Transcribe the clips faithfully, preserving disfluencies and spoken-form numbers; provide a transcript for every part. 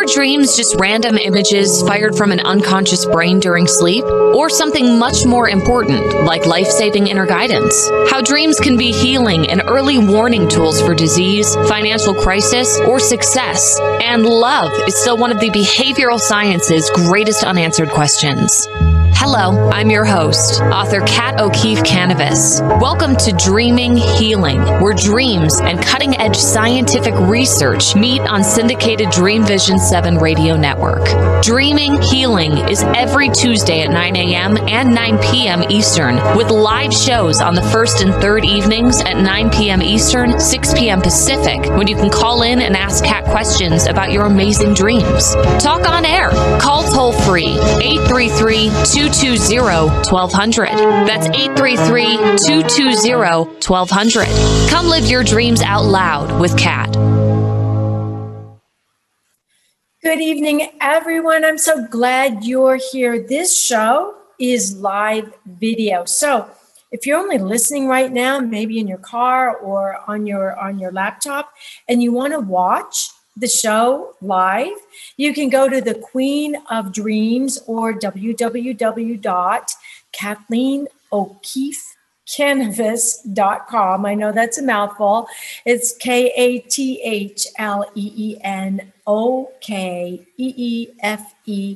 dreams just random images fired from an unconscious brain during sleep? Or something much more important, like life-saving inner guidance? How dreams can be healing and early warning tools for disease, financial crisis, or success. And love is still one of the behavioral science's greatest unanswered questions. Hello, I'm your host, author Kat O'Keefe Canavas. Welcome to Dreaming Healing, where dreams and cutting-edge scientific research meet on syndicated Dream Vision seven radio network. Dreaming Healing is every Tuesday at nine a.m. and nine p.m. Eastern, with live shows on the first and third evenings at nine p.m. Eastern, six p.m. Pacific, when you can call in and ask Kat questions about your amazing dreams. Talk on air. Call toll-free, eight three three, two two zero, one two zero zero. That's eight three three, two two zero, one two zero zero. Come live your dreams out loud with Kat. Good evening, everyone. I'm so glad you're here. This show is live video. So if you're only listening right now, maybe in your car or on your on your laptop, and you want to watch the show live, you can go to the Queen of Dreams or w w w dot kathleen o'keefe canavas dot com. I know that's a mouthful. It's K A T H L E E N O K E E F E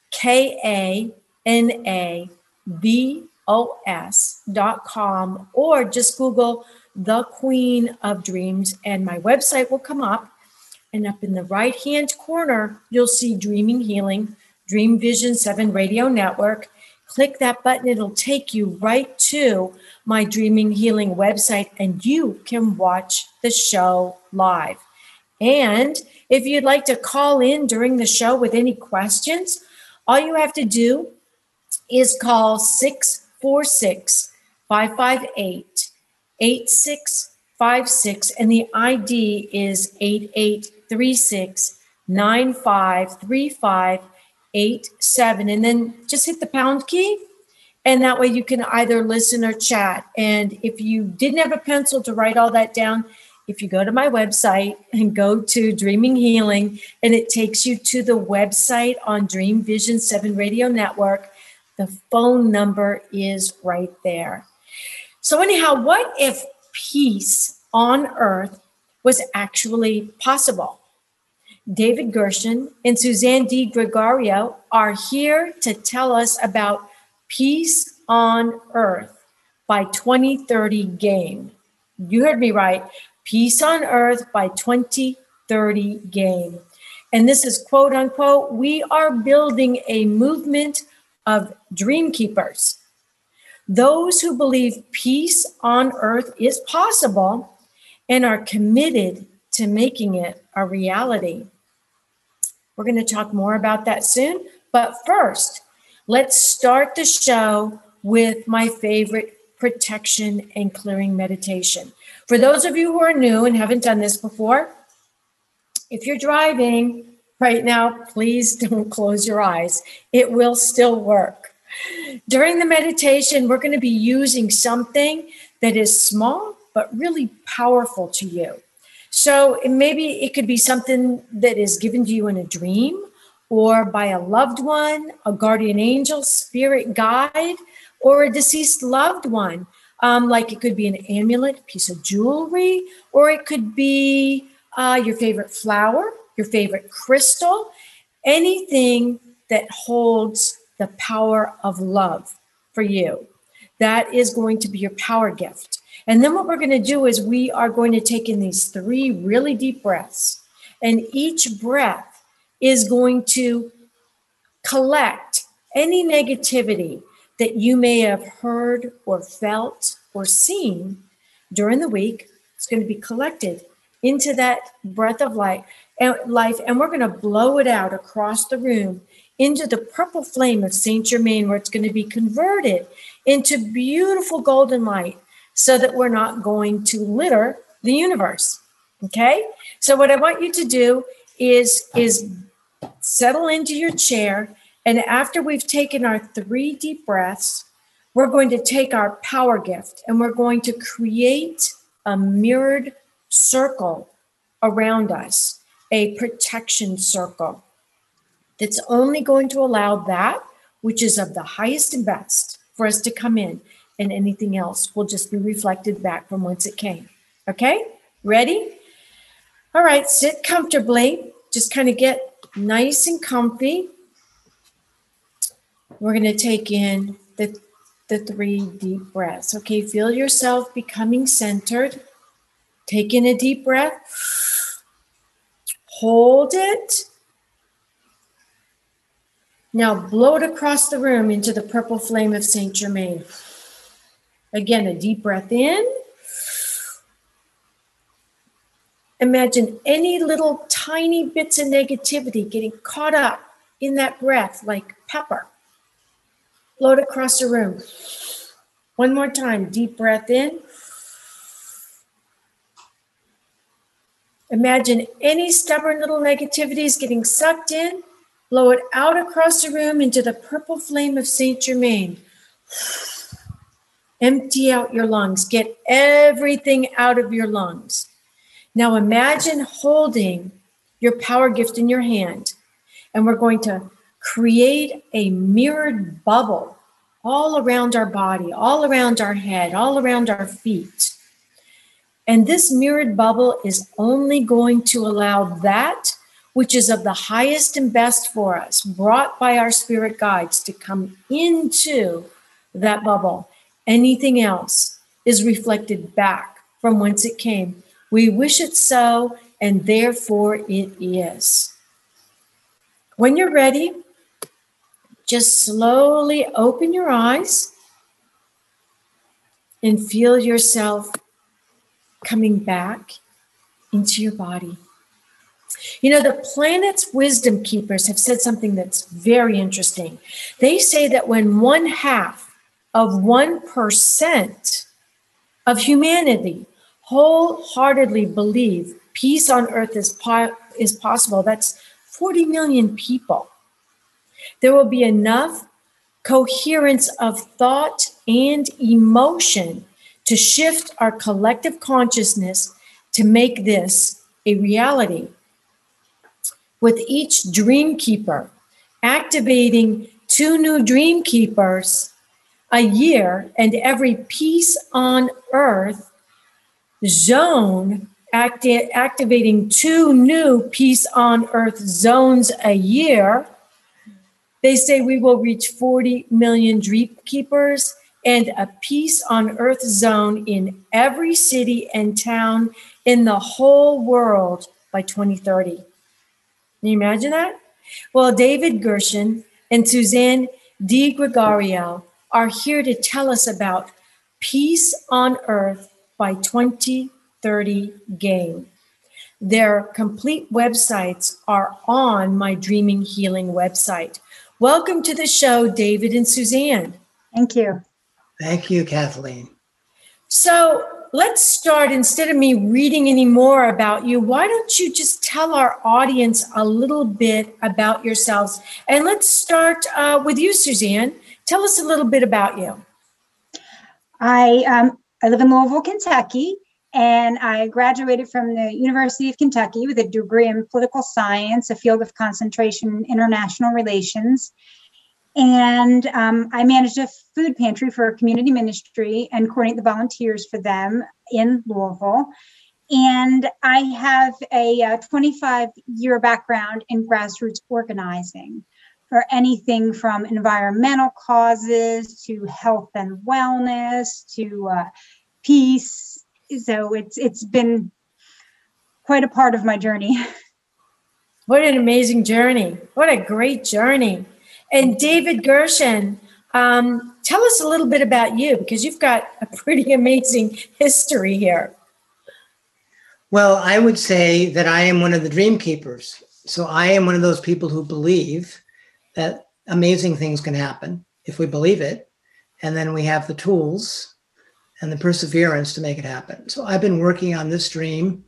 K A N A V O S dot com, or just Google the Queen of Dreams and my website will come up. And up in the right-hand corner, you'll see Dreaming Healing, Dream Vision seven Radio Network. Click that button. It'll take you right to my Dreaming Healing website, and you can watch the show live. And if you'd like to call in during the show with any questions, all you have to do is call six four six, five five eight, eight six five six, and the I D is eight eight three six, nine five three five eight seven. And then just hit the pound key, and that way you can either listen or chat. And if you didn't have a pencil to write all that down, if you go to my website and go to Dreaming Healing, and it takes you to the website on Dream Vision seven Radio Network, the phone number is right there. So anyhow, what if peace on earth was actually possible? David Gershon and Suzanne D. Gregorio are here to tell us about Peace on Earth by twenty thirty game. You heard me right. Peace on Earth by twenty thirty game. And this is quote unquote, we are building a movement of dream keepers. Those who believe peace on earth is possible and are committed to making it a reality. We're going to talk more about that soon. But first, let's start the show with my favorite protection and clearing meditation. For those of you who are new and haven't done this before, if you're driving right now, please don't close your eyes. It will still work. During the meditation, we're going to be using something that is small but really powerful to you. So maybe it could be something that is given to you in a dream or by a loved one, a guardian angel, spirit guide, or a deceased loved one. Um, like it could be an amulet, piece of jewelry, or it could be uh, your favorite flower, your favorite crystal, anything that holds the power of love for you. That is going to be your power gift. And then what we're going to do is we are going to take in these three really deep breaths. And each breath is going to collect any negativity that you may have heard or felt or seen during the week. It's going to be collected into that breath of life, and life, and we're going to blow it out across the room into the purple flame of Saint Germain, where it's going to be converted into beautiful golden light, so that we're not going to litter the universe. Okay? So what I want you to do is, is settle into your chair, and after we've taken our three deep breaths, we're going to take our power gift and we're going to create a mirrored circle around us, a protection circle. that's only going to allow that which is of the highest and best for us to come in, and anything else will just be reflected back from whence it came. Okay? Ready? All right, sit comfortably. Just kind of get nice and comfy. We're going to take in the, the three deep breaths. Okay, feel yourself becoming centered. Take in a deep breath. Hold it. Now blow it across the room into the purple flame of Saint Germain. Again, a deep breath in. Imagine any little tiny bits of negativity getting caught up in that breath like pepper. Blow it across the room. One more time, deep breath in. Imagine any stubborn little negativities getting sucked in. Blow it out across the room into the purple flame of Saint Germain. Empty out your lungs. Get everything out of your lungs. Now imagine holding your power gift in your hand, and we're going to create a mirrored bubble all around our body, all around our head, all around our feet. And this mirrored bubble is only going to allow that which is of the highest and best for us, brought by our spirit guides, to come into that bubble. Anything else is reflected back from whence it came. We wish it so, and therefore it is. When you're ready, just slowly open your eyes and feel yourself coming back into your body. You know, the planet's wisdom keepers have said something that's very interesting. They say that when one half of one percent of humanity wholeheartedly believe peace on earth is, po- is possible, that's forty million people. There will be enough coherence of thought and emotion to shift our collective consciousness to make this a reality. With each dream keeper activating two new dream keepers a year, and every peace on earth zone acti- activating two new peace on earth zones a year, they say we will reach forty million dream keepers and a peace on earth zone in every city and town in the whole world by twenty thirty. Can you imagine that? Well, David Gershon and Suzanne Di Gregorio are here to tell us about Peace on Earth by twenty thirty game. Their complete websites are on my Dreaming Healing website. Welcome to the show, David and Suzanne. Thank you. Thank you, Kathleen. So let's start. Instead of me reading any more about you, why don't you just tell our audience a little bit about yourselves? And let's start uh, with you, Suzanne. Tell us a little bit about you. I um, I live in Louisville, Kentucky, and I graduated from the University of Kentucky with a degree in political science, a field of concentration in international relations. And um, I managed a food pantry for a community ministry and coordinate the volunteers for them in Louisville. And I have a uh, twenty-five year background in grassroots organizing for anything from environmental causes to health and wellness to uh, peace. So it's it's been quite a part of my journey. What an amazing journey. What a great journey. And David Gershon, um, tell us a little bit about you, because you've got a pretty amazing history here. Well, I would say that I am one of the dream keepers. So I am one of those people who believe that amazing things can happen if we believe it. And then we have the tools and the perseverance to make it happen. So I've been working on this dream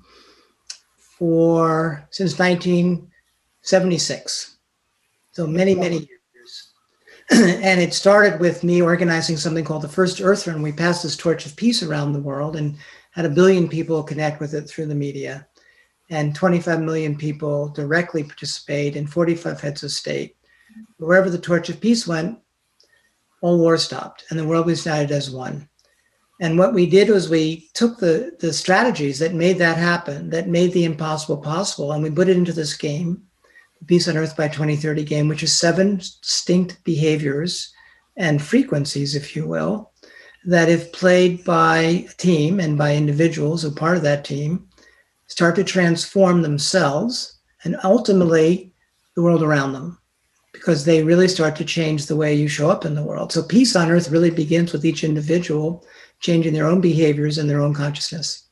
for since nineteen seventy-six. So many, many years. And it started with me organizing something called the First Earth Run. We passed this torch of peace around the world and had a billion people connect with it through the media. and twenty-five million people directly participate in forty-five heads of state. Wherever the torch of peace went, all war stopped and the world was united as one. And what we did was we took the, the strategies that made that happen, that made the impossible possible, and we put it into this game, the Peace on Earth by twenty thirty game, which is seven distinct behaviors and frequencies, if you will, that if played by a team and by individuals who are part of that team, start to transform themselves and ultimately the world around them, because they really start to change the way you show up in the world. So peace on earth really begins with each individual changing their own behaviors and their own consciousness.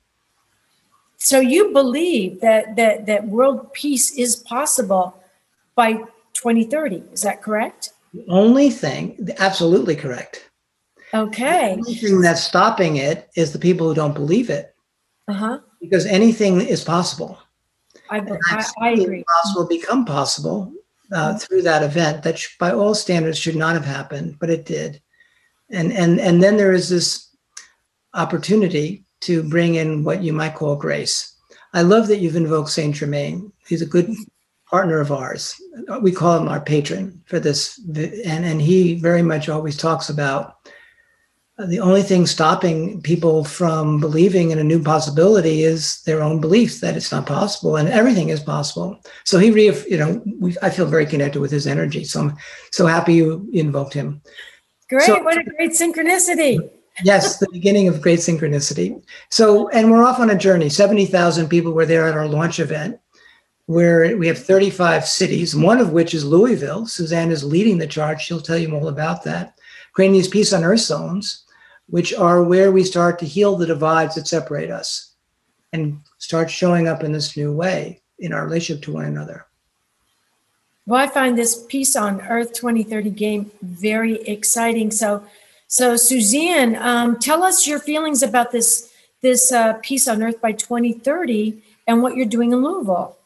So you believe that that that world peace is possible by twenty thirty, is that correct? The only thing, absolutely correct. Okay. The only thing that's stopping it is the people who don't believe it. Uh-huh. Because anything is possible. I, I, I agree. Possible become possible uh, mm-hmm. through that event that sh- by all standards should not have happened, but it did. And, and, and then there is this opportunity to bring in what you might call grace. I love that you've invoked Saint Germain. He's a good partner of ours. We call him our patron for this. And, and he very much always talks about the only thing stopping people from believing in a new possibility is their own belief that it's not possible, and everything is possible. So he, re, you know, we, I feel very connected with his energy. So I'm so happy you invoked him. Great. So, what a great synchronicity. Yes, the beginning of great synchronicity. So, and we're off on a journey. seventy thousand people were there at our launch event, where we have thirty-five cities, one of which is Louisville. Suzanne is leading the charge. She'll tell you more about that. Creating these Peace on Earth zones, which are where we start to heal the divides that separate us and start showing up in this new way in our relationship to one another. Well, I find this Peace on Earth twenty thirty game very exciting. So, so Suzanne, um, tell us your feelings about this, this uh, Peace on Earth by twenty thirty and what you're doing in Louisville.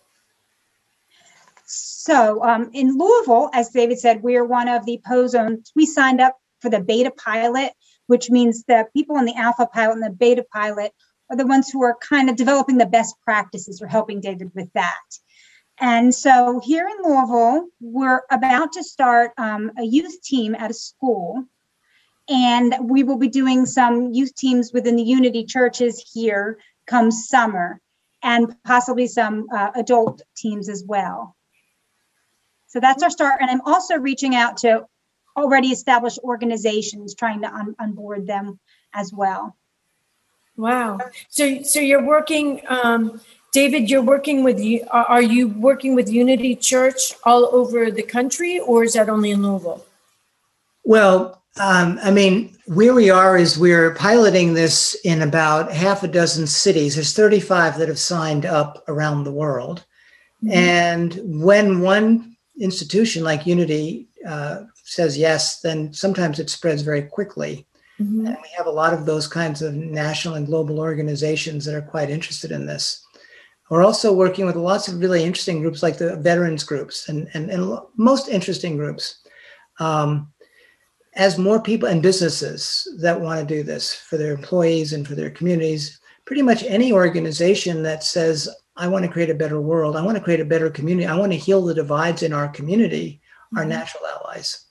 So um, in Louisville, as David said, we are one of the P O zones. We signed up for the beta pilot, which means that people in the alpha pilot and the beta pilot are the ones who are kind of developing the best practices or helping David with that. And so here in Louisville, we're about to start um, a youth team at a school. And we will be doing some youth teams within the Unity churches here come summer, and possibly some uh, adult teams as well. So that's our start. And I'm also reaching out to already established organizations, trying to on, onboard them as well. Wow. So, so you're working, um, David, you're working with, are you working with Unity Church all over the country, or is that only in Louisville? Well, um, I mean, where we are is we're piloting this in about half a dozen cities. There's thirty-five that have signed up around the world. Mm-hmm. And when one institution like Unity uh, says yes, then sometimes it spreads very quickly. Mm-hmm. And we have a lot of those kinds of national and global organizations that are quite interested in this. We're also working with lots of really interesting groups like the veterans groups and, and, and most interesting groups. Um, as more people and businesses that want to do this for their employees and for their communities, pretty much any organization that says, I want to create a better world, I want to create a better community, I want to heal the divides in our community, mm-hmm. are natural allies.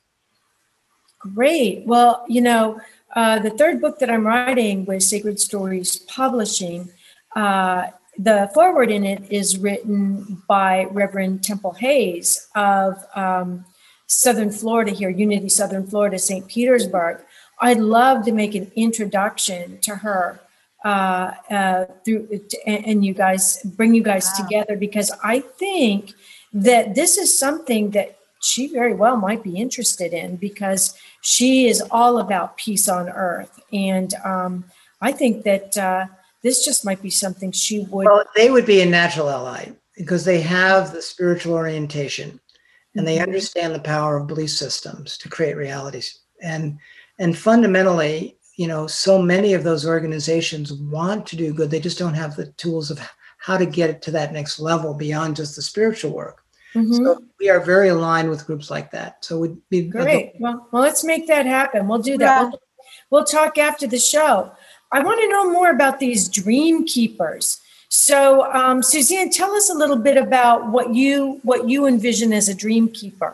Great. Well, you know, uh, the third book that I'm writing with Sacred Stories Publishing, uh, the foreword in it is written by Reverend Temple Hayes of um, Southern Florida here, Unity Southern Florida, Saint Petersburg. I'd love to make an introduction to her uh, uh, through, and, and you guys, bring you guys wow. together, because I think that this is something that she very well might be interested in, because she is all about peace on earth. And um, I think that uh, this just might be something she would. Well, they would be a natural ally because they have the spiritual orientation and they understand the power of belief systems to create realities. And, and fundamentally, you know, so many of those organizations want to do good. They just don't have the tools of how to get it to that next level beyond just the spiritual work. Mm-hmm. So we are very aligned with groups like that. So we'd be great. Well, well, let's make that happen. We'll do that. Yeah. We'll, we'll talk after the show. I want to know more about these dream keepers. So, um, Suzanne, tell us a little bit about what you what you envision as a dream keeper.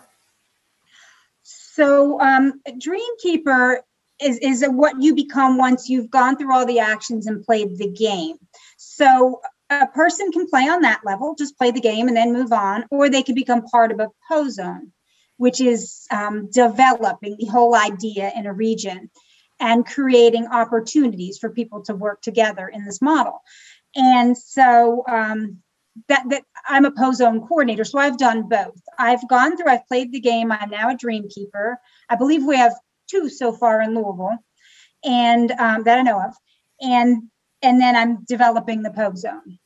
So, um, a dream keeper is is what you become once you've gone through all the actions and played the game. So, a person can play on that level, just play the game and then move on, or they can become part of a pozone, which is um, developing the whole idea in a region and creating opportunities for people to work together in this model. And so um, that, that I'm a pozone coordinator, so I've done both. I've gone through, I've played the game. I'm now a dream keeper. I believe we have two so far in Louisville, and um, that I know of. And and then I'm developing the pozone.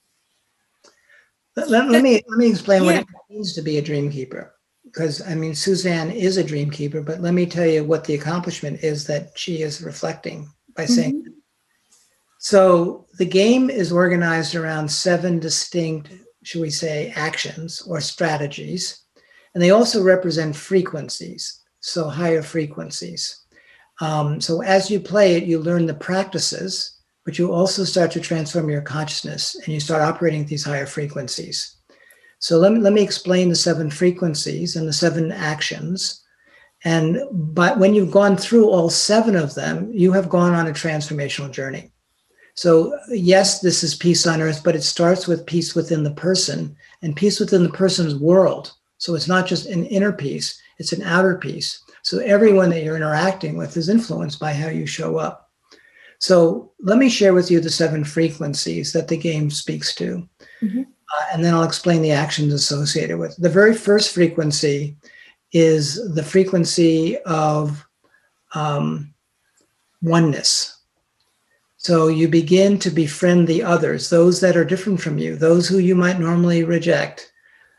Let, let, let me let me explain Yeah. what it means to be a dream keeper. Because I mean, Suzanne is a dream keeper, but let me tell you what the accomplishment is that she is reflecting by saying. Mm-hmm. So the game is organized around seven distinct, should we say, actions or strategies, and they also represent frequencies, so higher frequencies. Um, so as you play it, you learn the practices, but you also start to transform your consciousness and you start operating at these higher frequencies. So let me, let me explain the seven frequencies and the seven actions. And but when you've gone through all seven of them, you have gone on a transformational journey. So yes, this is peace on earth, but it starts with peace within the person and peace within the person's world. So it's not just an inner peace, it's an outer peace. So everyone that you're interacting with is influenced by how you show up. So let me share with you the seven frequencies that the game speaks to. Mm-hmm. Uh, and then I'll explain the actions associated with. The very first frequency is the frequency of um, oneness. So you begin to befriend the others, those that are different from you, those who you might normally reject.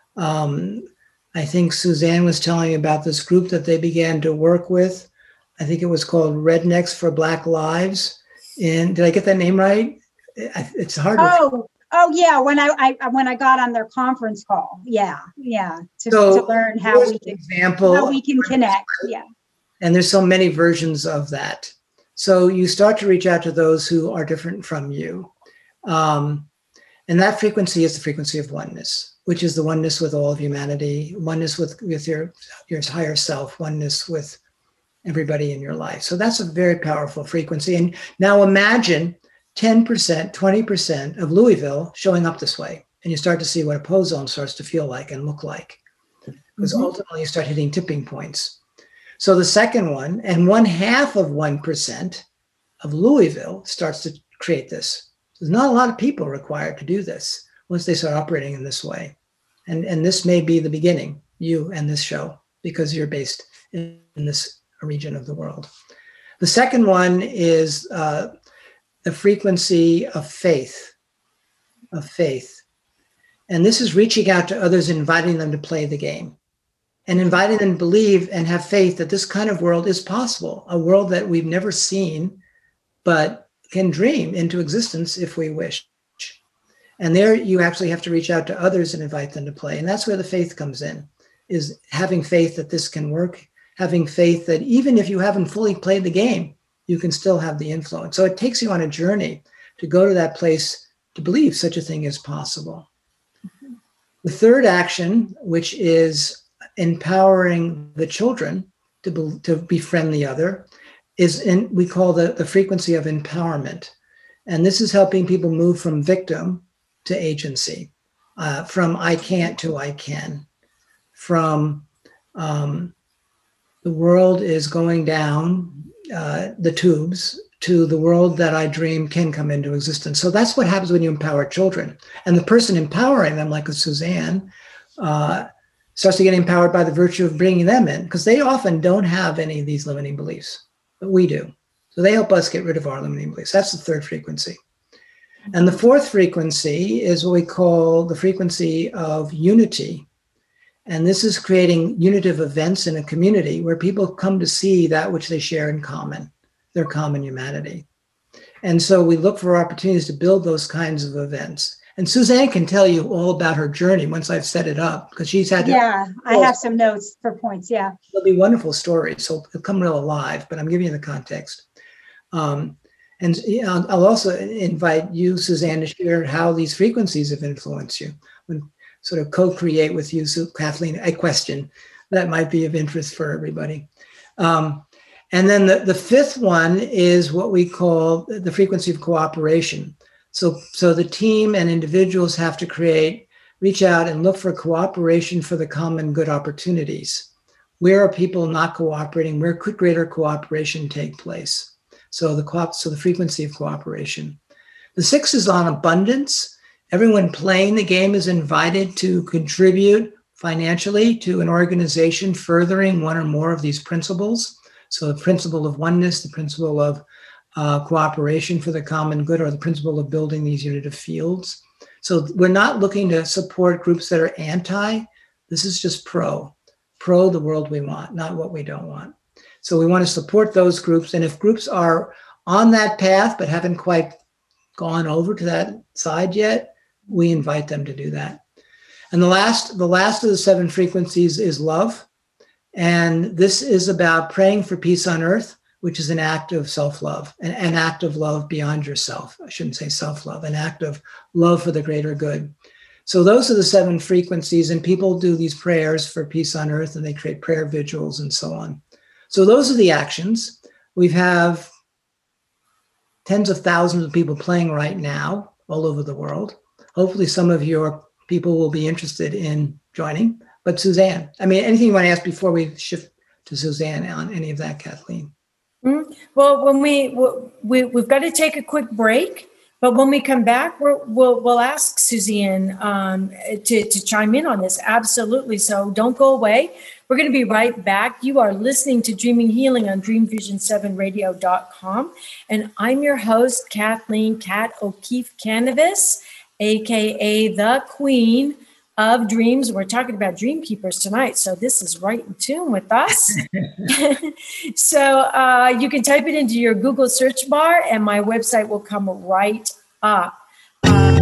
Um, I think Suzanne was telling me about this group that they began to work with. I think it was called Rednecks for Black Lives. And did I get that name right? It's hard. Oh, to oh yeah. When I, I when I got on their conference call, yeah, yeah, to, so to learn how we can example how we can connect. Yeah. And there's so many versions of that. So you start to reach out to those who are different from you. Um, and that frequency is the frequency of oneness, which is the oneness with all of humanity, oneness with, with your, your higher self, oneness with everybody in your life. So that's a very powerful frequency. And now imagine ten percent, twenty percent of Louisville showing up this way. And you start to see what a pozone starts to feel like and look like. Because mm-hmm. ultimately you start hitting tipping points. So the second one, and one half of one percent of Louisville starts to create this. There's not a lot of people required to do this once they start operating in this way. And, and this may be the beginning, you and this show, because you're based in, in this region of the world. The second one is uh, the frequency of faith, of faith. And this is reaching out to others, inviting them to play the game. And inviting them to believe and have faith that this kind of world is possible, a world that we've never seen, but can dream into existence if we wish. And there you actually have to reach out to others and invite them to play. And that's where the faith comes in, is having faith that this can work, having faith that even if you haven't fully played the game, you can still have the influence. So it takes you on a journey to go to that place to believe such a thing is possible. Mm-hmm. The third action, which is empowering the children to, be, to befriend the other, is in, we call the, the frequency of empowerment. And this is helping people move from victim to agency, uh, from I can't to I can, from um, the world is going down uh, the tubes to the world that I dream can come into existence. So that's what happens when you empower children. And the person empowering them, like a Suzanne, uh, starts to get empowered by the virtue of bringing them in, because they often don't have any of these limiting beliefs, but we do. So they help us get rid of our limiting beliefs. That's the third frequency. And the fourth frequency is what we call the frequency of unity. And this is creating unitive events in a community where people come to see that which they share in common, their common humanity. And so we look for opportunities to build those kinds of events. And Suzanne can tell you all about her journey once I've set it up, because she's had to. Yeah, I have some notes for points. Yeah. It'll be wonderful stories. So it'll come real alive, but I'm giving you the context. Um, And you know, I'll also invite you, Suzanne, to share how these frequencies have influenced you. When sort of co-create with you, so Kathleen, a question that might be of interest for everybody. Um, and then the, the fifth one is what we call the frequency of cooperation. So, so the team and individuals have to create, reach out and look for cooperation for the common good opportunities. Where are people not cooperating? Where could greater cooperation take place? So the co- so the frequency of cooperation. The sixth is on abundance. Everyone playing the game is invited to contribute financially to an organization furthering one or more of these principles. So the principle of oneness, the principle of uh, cooperation for the common good, or the principle of building these unitive fields. So we're not looking to support groups that are anti. This is just pro, pro the world we want, not what we don't want. So we want to support those groups. And if groups are on that path but haven't quite gone over to that side yet, we invite them to do that. And the last, the last of the seven frequencies is love. And this is about praying for peace on earth, which is an act of self-love, an, an act of love beyond yourself. I shouldn't say self-love, an act of love for the greater good. So those are the seven frequencies, and people do these prayers for peace on earth, and they create prayer vigils and so on. So those are the actions. We have tens of thousands of people playing right now all over the world. Hopefully some of your people will be interested in joining. But Suzanne, I mean, anything you want to ask before we shift to Suzanne on any of that, Kathleen? Mm-hmm. Well, when we, we, we've got to take a quick break, but when we come back, we're, we'll, we'll ask Suzanne um, to, to chime in on this. Absolutely. So don't go away. We're going to be right back. You are listening to Dreaming Healing on dream vision seven radio dot com. And I'm your host, Kathleen Kat O'Keefe Kanavos, A K A the Queen of Dreams. We're talking about Dream Keepers tonight, so this is right in tune with us. So uh, you can type it into your Google search bar, and my website will come right up. Uh,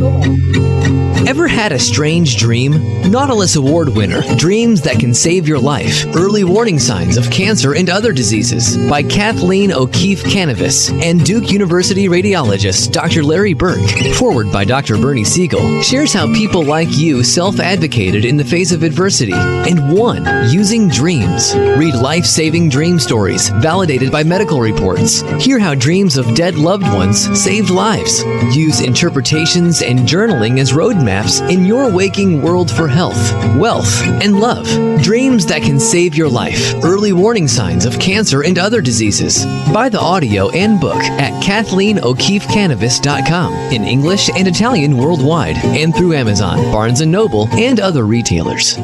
Ever had a strange dream? Nautilus Award winner, Dreams That Can Save Your Life, Early Warning Signs of Cancer and Other Diseases by Kathleen O'Keefe Kanavos and Duke University radiologist Doctor Larry Burke, forward by Doctor Bernie Siegel, shares how people like you self-advocated in the face of adversity and won using dreams. Read life-saving dream stories validated by medical reports. Hear how dreams of dead loved ones saved lives. Use interpretations and journaling as roadmaps in your waking world for health, wealth, and love. Dreams That Can Save Your Life. Early Warning Signs of Cancer and Other Diseases. Buy the audio and book at Kathleen O'Keefe Kanavos dot com in English and Italian worldwide, and through Amazon, Barnes and Noble, and other retailers.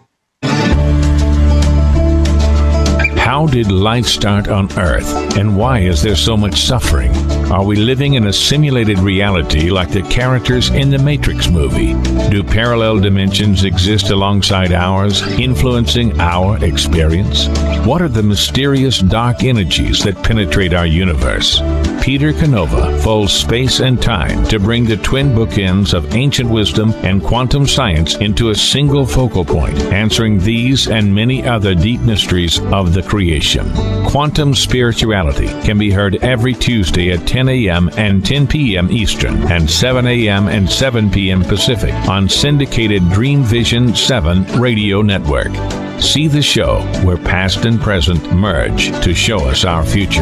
How did life start on Earth, and why is there so much suffering? Are we living in a simulated reality like the characters in the Matrix movie? Do parallel dimensions exist alongside ours, influencing our experience? What are the mysterious dark energies that penetrate our universe? Peter Canova folds space and time to bring the twin bookends of ancient wisdom and quantum science into a single focal point, answering these and many other deep mysteries of the creation. Quantum Spirituality can be heard every Tuesday at ten a.m. and ten p.m. Eastern and seven a.m. and seven p.m. Pacific on syndicated Dream Vision seven radio network. See the show where past and present merge to show us our future.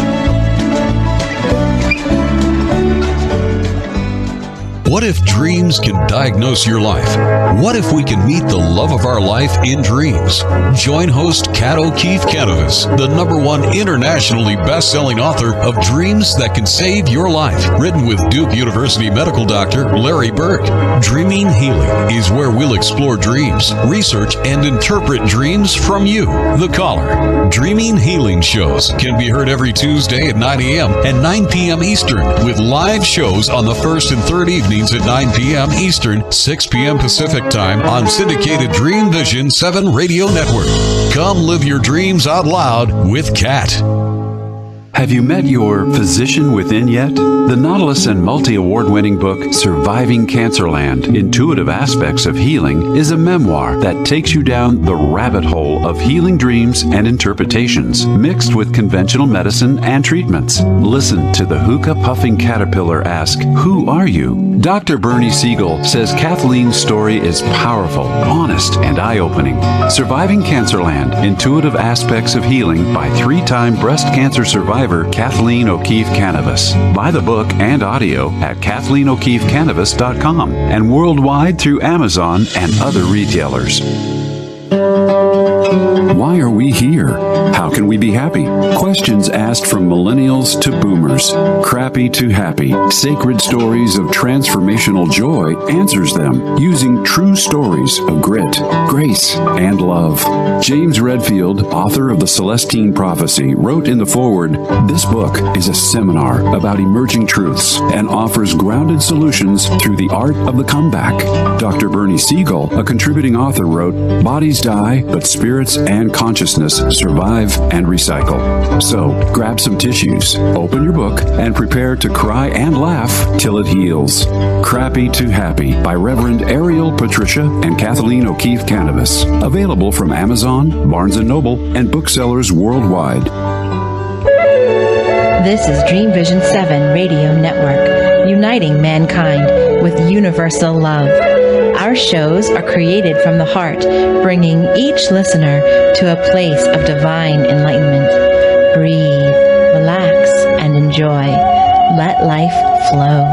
What if dreams can diagnose your life? What if we can meet the love of our life in dreams? Join host Kat O'Keefe Kanavos, the number one internationally best-selling author of Dreams That Can Save Your Life, written with Duke University medical doctor Larry Burke. Dreaming Healing is where we'll explore dreams, research, and interpret dreams from you, the caller. Dreaming Healing shows can be heard every Tuesday at nine a.m. and nine p.m. Eastern, with live shows on the first and third evenings at nine p.m. Eastern, six p.m. Pacific Time on syndicated Dream Vision seven radio network. Come live your dreams out loud with Kat. Have you met your physician within yet? The Nautilus and multi-award winning book, Surviving Cancerland, Intuitive Aspects of Healing, is a memoir that takes you down the rabbit hole of healing dreams and interpretations, mixed with conventional medicine and treatments. Listen to the hookah-puffing caterpillar ask, "Who are you?" Doctor Bernie Siegel says Kathleen's story is powerful, honest, and eye-opening. Surviving Cancerland, Intuitive Aspects of Healing by three-time breast cancer survivor Kathleen O'Keefe Canavas. Buy the book and audio at kathleen o'keefe canavas dot com and worldwide through Amazon and other retailers. Why are we here? How can we be happy? Questions asked from millennials to boomers. Crappy to happy. Sacred Stories of Transformational Joy answers them using true stories of grit, grace, and love. James Redfield, author of The Celestine Prophecy, wrote in the foreword, "This book is a seminar about emerging truths and offers grounded solutions through the art of the comeback." Doctor Bernie Siegel, a contributing author, wrote, "Bodies die, but spirits and consciousness survive and recycle." So grab some tissues, open your book, and prepare to cry and laugh till it heals. Crappy to Happy by Reverend Ariel Patricia and Kathleen O'Keefe Canavas. Available from Amazon, Barnes and Noble, and booksellers worldwide. This is Dream Vision seven Radio Network, uniting mankind with universal love. Our shows are created from the heart, bringing each listener to a place of divine enlightenment. Breathe, relax, and enjoy. Let life flow.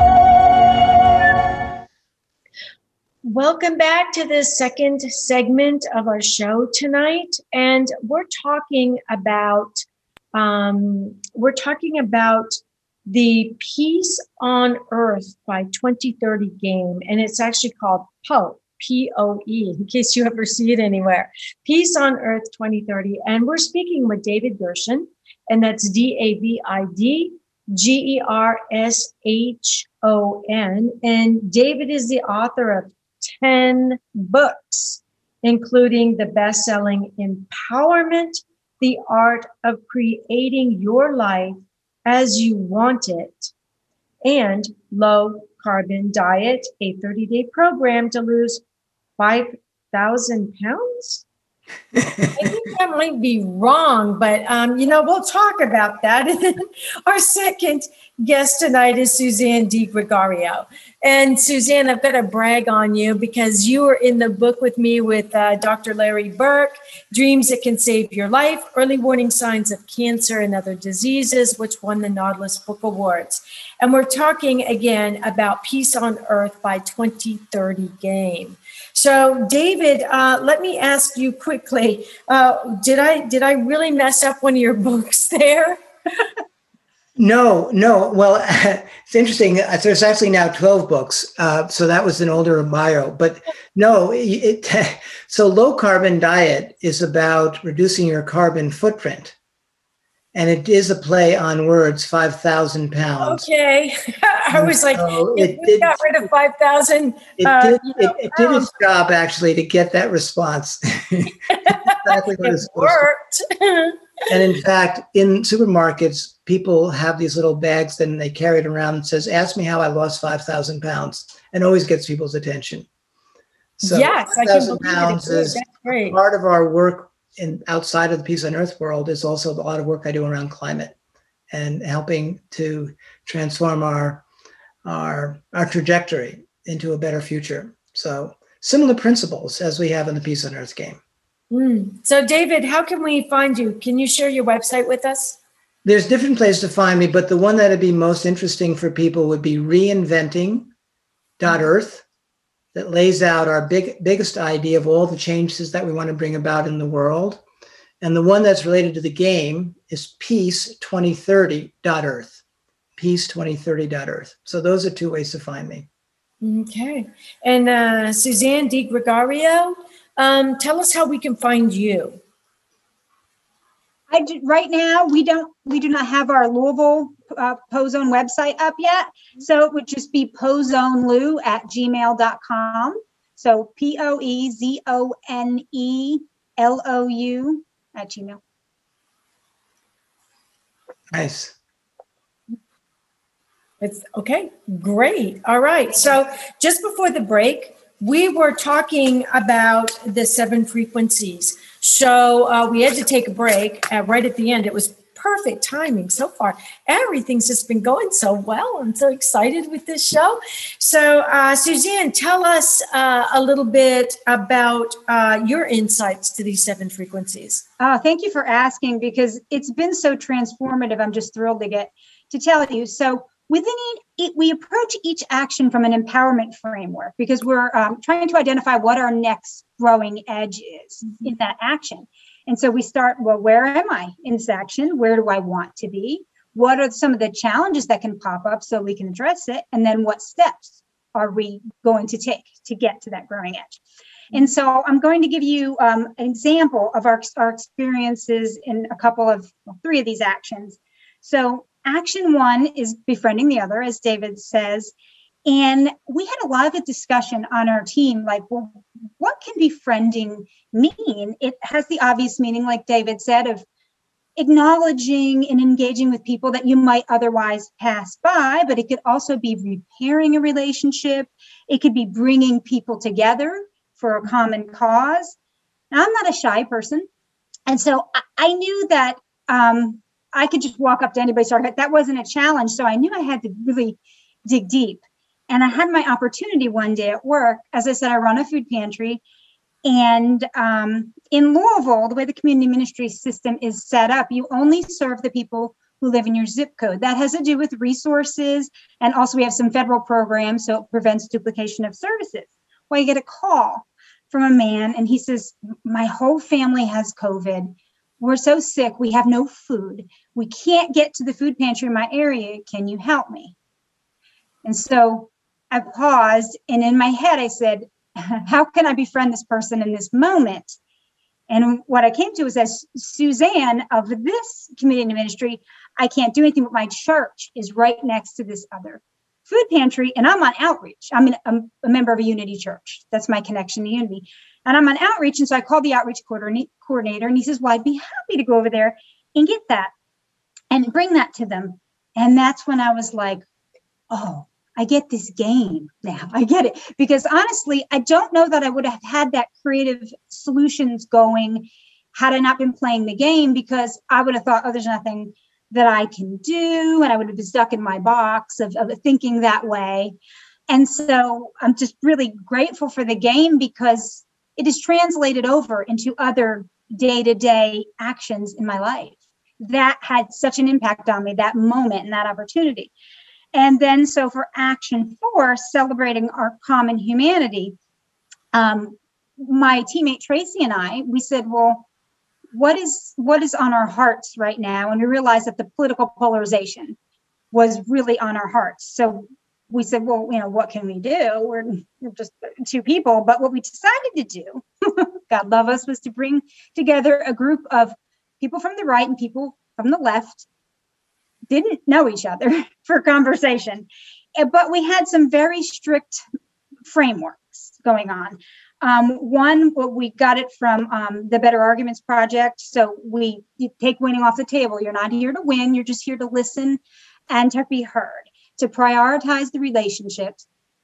Welcome back to the second segment of our show tonight, and we're talking about um, we're talking about the Peace on Earth by twenty thirty game, and it's actually called P O E, P O E, in case you ever see it anywhere. Peace on Earth twenty thirty, and we're speaking with David Gershon, and that's D A V I D G E R S H O N, and David is the author of ten books, including the best-selling Empowerment, The Art of Creating Your Life as You Want It, and Low Carbon Diet, a thirty-day program to lose five thousand pounds. I think that might be wrong, but um, you know, we'll talk about that. And then our second guest tonight is Suzanne Di Gregorio. And Suzanne, I've got to brag on you because you were in the book with me with uh, Doctor Larry Burke, Dreams That Can Save Your Life, Early Warning Signs of Cancer and Other Diseases, which won the Nautilus Book Awards. And we're talking again about Peace on Earth by twenty thirty game. So, David, uh, let me ask you quickly: uh, Did I did I really mess up one of your books there? No, no. Well, it's interesting. There's actually now twelve books, uh, so that was an older bio. But no, it, so low carbon diet is about reducing your carbon footprint. And it is a play on words, five thousand pounds. Okay. I was like, so if it we did, got rid of five thousand. It, uh, did, you know, it, it did its job, actually, to get that response. Exactly what it it's supposed worked. to. And in fact, in supermarkets, people have these little bags and they carry it around and says, "Ask me how I lost five thousand pounds," and always gets people's attention. So yes, I can believe pounds it. is That's great. Part of our work in outside of the Peace on Earth world is also a lot of work I do around climate and helping to transform our our our trajectory into a better future. So similar principles as we have in the Peace on Earth game. Mm. So David, how can we find you? Can you share your website with us? There's different places to find me, but the one that would be most interesting for people would be reinventing dot earth. That lays out our big biggest idea of all the changes that we want to bring about in the world. And the one that's related to the game is peace twenty thirty dot earth. peace twenty thirty dot earth. So those are two ways to find me. Okay. And uh, Suzanne Di Gregorio, um, tell us how we can find you. I do, right now, we don't, we do not have our Louisville uh, Pozone website up yet. So it would just be pozonelou at gmail dot com. So P O E Z O N E L O U at Gmail. Nice. It's okay. Great. All right. So just before the break, we were talking about the seven frequencies. So uh, we had to take a break uh, right at the end. It was perfect timing so far. Everything's just been going so well. I'm so excited with this show. So uh, Suzanne, tell us uh, a little bit about uh, your insights to these seven frequencies. Oh, thank you for asking, because it's been so transformative. I'm just thrilled to get to tell you. So within it, we approach each action from an empowerment framework, because we're um, trying to identify what our next growing edge is in that action. And so we start, well, where am I in this action? Where do I want to be? What are some of the challenges that can pop up so we can address it? And then what steps are we going to take to get to that growing edge? And so I'm going to give you um, an example of our, our experiences in a couple of, well, three of these actions. So action one is befriending the other, as David says. And we had a lot of discussion on our team, like, well, what can befriending mean? It has the obvious meaning, like David said, of acknowledging and engaging with people that you might otherwise pass by, but it could also be repairing a relationship. It could be bringing people together for a common cause. Now, I'm not a shy person. And so I, I knew that um, I could just walk up to anybody. So that wasn't a challenge. So I knew I had to really dig deep. And I had my opportunity one day at work. As I said, I run a food pantry. And um, in Louisville, the way the community ministry system is set up, you only serve the people who live in your zip code. That has to do with resources. And also we have some federal programs, so it prevents duplication of services. Well, you get a call from a man and he says, my whole family has COVID. We're so sick. We have no food. We can't get to the food pantry in my area. Can you help me? And so I paused, and in my head, I said, how can I befriend this person in this moment? And what I came to is, as Suzanne of this community ministry, I can't do anything, but my church is right next to this other food pantry, and I'm on outreach. I'm, an, I'm a member of a Unity church. That's my connection to Unity. And I'm on outreach, and so I called the outreach coordinator, and he says, well, I'd be happy to go over there and get that and bring that to them. And that's when I was like, oh, I get this game now. I get it. Because honestly, I don't know that I would have had that creative solutions going had I not been playing the game, because I would have thought, oh, there's nothing that I can do. And I would have been stuck in my box of, of thinking that way. And so I'm just really grateful for the game, because it is translated over into other day-to-day actions in my life. That had such an impact on me, that moment and that opportunity. And then, so for action four, celebrating our common humanity, um, my teammate Tracy and I, we said, well, what is what is on our hearts right now? And we realized that the political polarization was really on our hearts. So we said, well, you know, what can we do? We're, we're just two people. But what we decided to do, God love us, was to bring together a group of people from the right and people from the left. Didn't know each other for conversation, but we had some very strict frameworks going on. Um, one, well, we got it from um, the Better Arguments Project. So we you take winning off the table. You're not here to win. You're just here to listen and to be heard, to prioritize the relationships,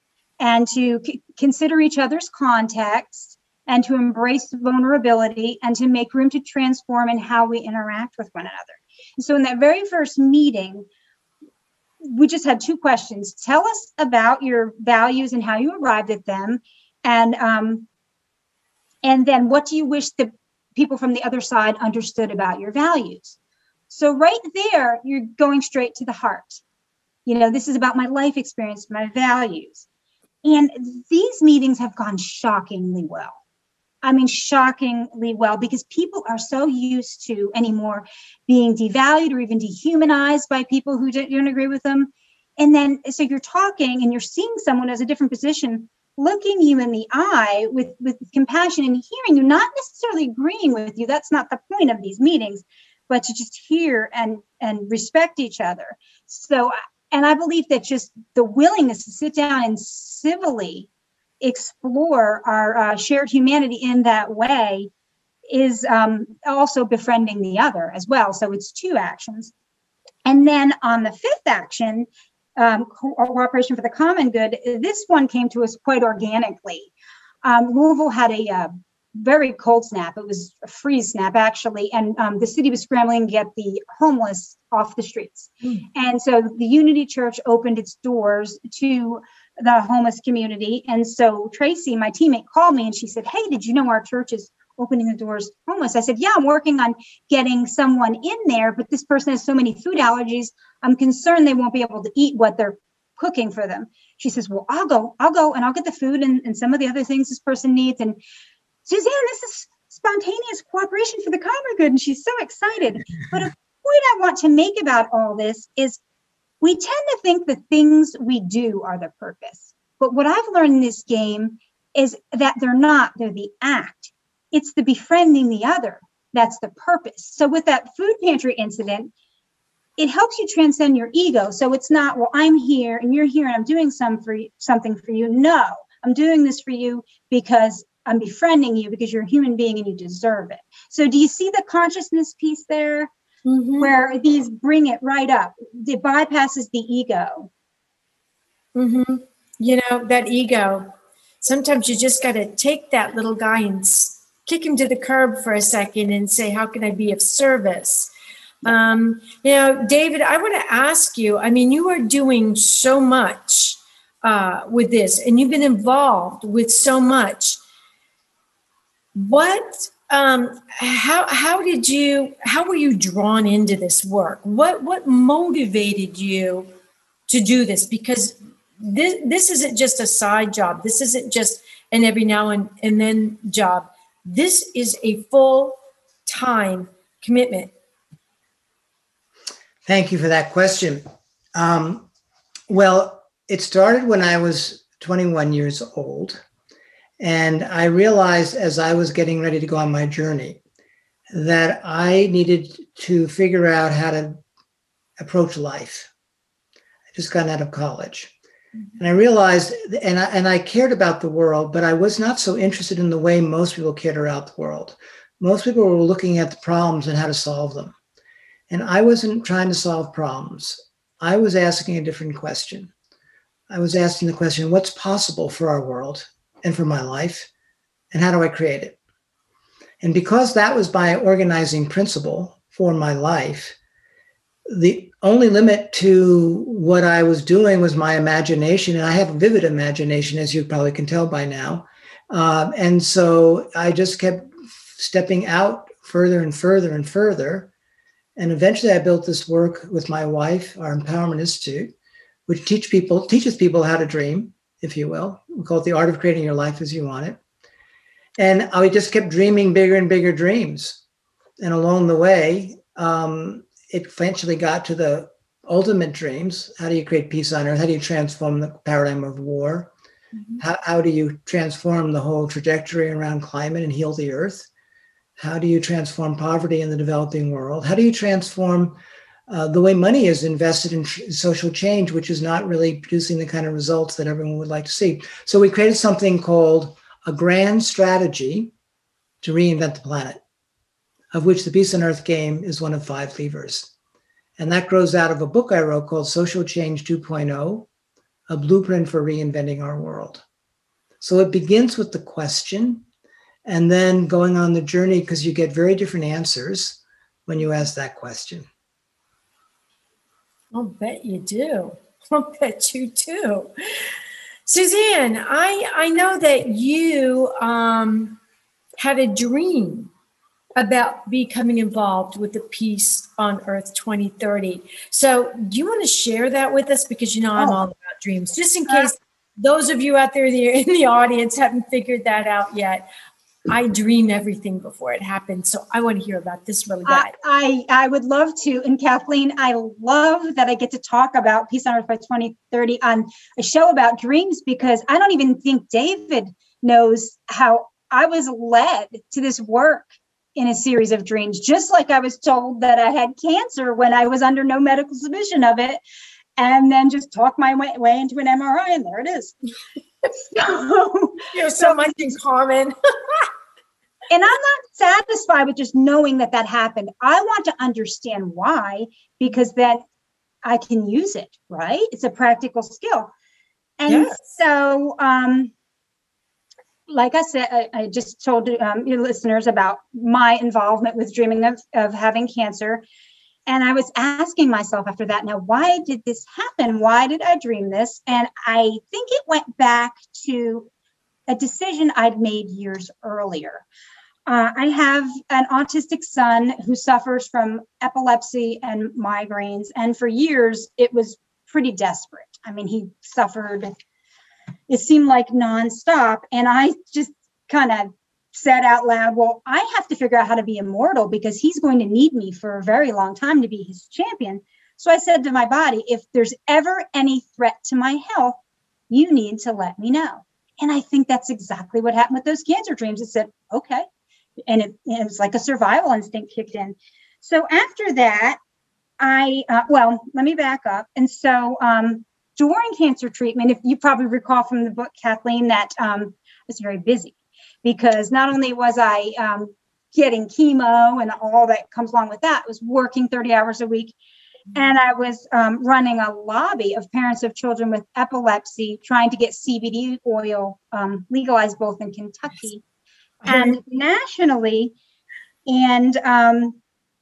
and to c- consider each other's context, and to embrace vulnerability, and to make room to transform in how we interact with one another. So in that very first meeting, we just had two questions. Tell us about your values and how you arrived at them. And, um, and then what do you wish the people from the other side understood about your values? So right there, you're going straight to the heart. You know, this is about my life experience, my values. And these meetings have gone shockingly well. I mean, shockingly well, because people are so used to anymore being devalued or even dehumanized by people who don't, don't agree with them. And then, so you're talking and you're seeing someone as a different position, looking you in the eye with, with compassion and hearing you, not necessarily agreeing with you. That's not the point of these meetings, but to just hear and, and respect each other. So, and I believe that just the willingness to sit down and civilly explore our uh, shared humanity in that way is um, also befriending the other as well. So it's two actions. And then on the fifth action, um, co- cooperation for the common good, this one came to us quite organically. Um, Louisville had a uh, very cold snap. It was a freeze snap, actually. And um, the city was scrambling to get the homeless off the streets. Mm. And so the Unity Church opened its doors to the homeless community. And so Tracy, my teammate, called me and she said, hey, did you know our church is opening the doors homeless? I said, yeah, I'm working on getting someone in there, but this person has so many food allergies. I'm concerned they won't be able to eat what they're cooking for them. She says, well, I'll go, I'll go and I'll get the food and, and some of the other things this person needs. And Suzanne, this is spontaneous cooperation for the common good. And she's so excited. But a point I want to make about all this is we tend to think the things we do are the purpose. But what I've learned in this game is that they're not, they're the act. It's the befriending the other. That's the purpose. So with that food pantry incident, it helps you transcend your ego. So it's not, well, I'm here and you're here and I'm doing some for you, something for you. No, I'm doing this for you because I'm befriending you because you're a human being and you deserve it. So do you see the consciousness piece there? Mm-hmm. Where these bring it right up. It bypasses the ego. Mm-hmm. You know, that ego, sometimes you just got to take that little guy and kick him to the curb for a second and say, how can I be of service? Um, you know, David, I want to ask you, I mean, you are doing so much uh, with this and you've been involved with so much. What Um, how how did you how were you drawn into this work? What what motivated you to do this? Because this this isn't just a side job. This isn't just an every now and, and then job. This is a full-time commitment. Thank you for that question. Um, well, it started when I was twenty-one years old. And I realized as I was getting ready to go on my journey that I needed to figure out how to approach life. I just gotten out of college. Mm-hmm. And I realized, and I, and I cared about the world, but I was not so interested in the way most people cared about the world. Most people were looking at the problems and how to solve them. And I wasn't trying to solve problems. I was asking a different question. I was asking the question, what's possible for our world and for my life, and how do I create it? And because that was my organizing principle for my life, the only limit to what I was doing was my imagination, and I have a vivid imagination, as you probably can tell by now. Um, and so I just kept stepping out further and further and further. And eventually I built this work with my wife, our Empowerment Institute, which teach people, teaches people how to dream, if you will. We call it the art of creating your life as you want it. And I just kept dreaming bigger and bigger dreams. And along the way, um, it eventually got to the ultimate dreams. How do you create peace on earth? How do you transform the paradigm of war? Mm-hmm. How, how do you transform the whole trajectory around climate and heal the earth? How do you transform poverty in the developing world? How do you transform Uh, the way money is invested in tr- social change, which is not really producing the kind of results that everyone would like to see? So we created something called a grand strategy to reinvent the planet, of which the Peace on Earth game is one of five levers. And that grows out of a book I wrote called Social Change two point oh, a blueprint for reinventing our world. So it begins with the question and then going on the journey, because you get very different answers when you ask that question. I'll bet you do. I'll bet you do. Suzanne, I, I know that you um, had a dream about becoming involved with the Peace on Earth twenty thirty. So do you want to share that with us? Because, you know, I'm oh. all about dreams. Just in case uh, those of you out there in the, in the audience haven't figured that out yet. I dream everything before it happens. So I want to hear about this really bad. I, I, I would love to. And Kathleen, I love that I get to talk about Peace on Earth by twenty thirty on a show about dreams, because I don't even think David knows how I was led to this work in a series of dreams, just like I was told that I had cancer when I was under no medical suspicion of it, and then just talk my way, way into an M R I, and there it is. so, you have so, so much in common. And I'm not satisfied with just knowing that that happened. I want to understand why, because then I can use it, right? It's a practical skill. And Yes. so, um, like I said, I, I just told um, your listeners about my involvement with dreaming of, of having cancer. And I was asking myself after that, now, why did this happen? Why did I dream this? And I think it went back to a decision I'd made years earlier. Uh, I have an autistic son who suffers from epilepsy and migraines. And for years, it was pretty desperate. I mean, he suffered, it seemed like nonstop. And I just kind of said out loud, well, I have to figure out how to be immortal because he's going to need me for a very long time to be his champion. So I said to my body, if there's ever any threat to my health, you need to let me know. And I think that's exactly what happened with those cancer dreams. It said, okay. And it, it was like a survival instinct kicked in. So after that, I, uh, well, let me back up. And so um, during cancer treatment, if you probably recall from the book, Kathleen, that um, I was very busy because not only was I um, getting chemo and all that comes along with that, I was working thirty hours a week. And I was um, running a lobby of parents of children with epilepsy, trying to get C B D oil um, legalized both in Kentucky and nationally. And um,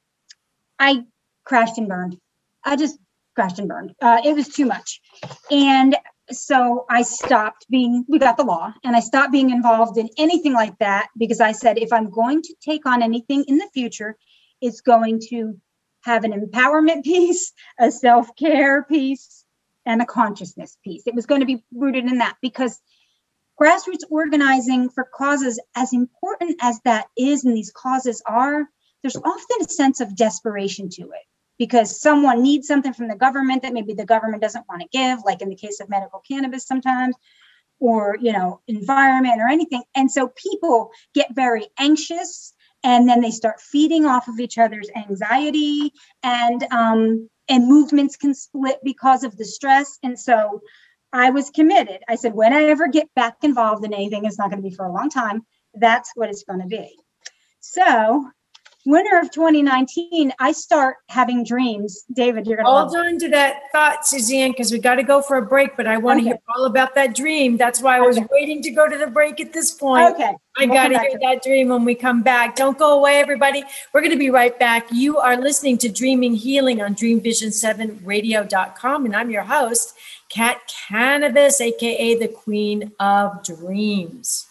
I crashed and burned. I just crashed and burned. Uh, it was too much. And so I stopped being, we got the law, and I stopped being involved in anything like that because I said, if I'm going to take on anything in the future, it's going to have an empowerment piece, a self-care piece, and a consciousness piece. It was going to be rooted in that because grassroots organizing for causes, as important as that is and these causes are, there's often a sense of desperation to it because someone needs something from the government that maybe the government doesn't want to give, like in the case of medical cannabis sometimes, or, you know, environment or anything. And so people get very anxious and then they start feeding off of each other's anxiety, and um, and movements can split because of the stress. And so I was committed. I said, when I ever get back involved in anything, it's not going to be for a long time. That's what it's going to be. So winter of twenty nineteen, I start having dreams. David, you're going to hold on to that thought, Suzanne, because we got to go for a break, but I want to Okay. hear all about that dream. That's why I was Okay. waiting to go to the break at this point. Okay. I We'll got come to back hear to that dream when we come back. Don't go away, everybody. We're going to be right back. You are listening to Dreaming Healing on dream vision seven radio dot com, and I'm your host, Kat Cannabis, a k a the Queen of Dreams.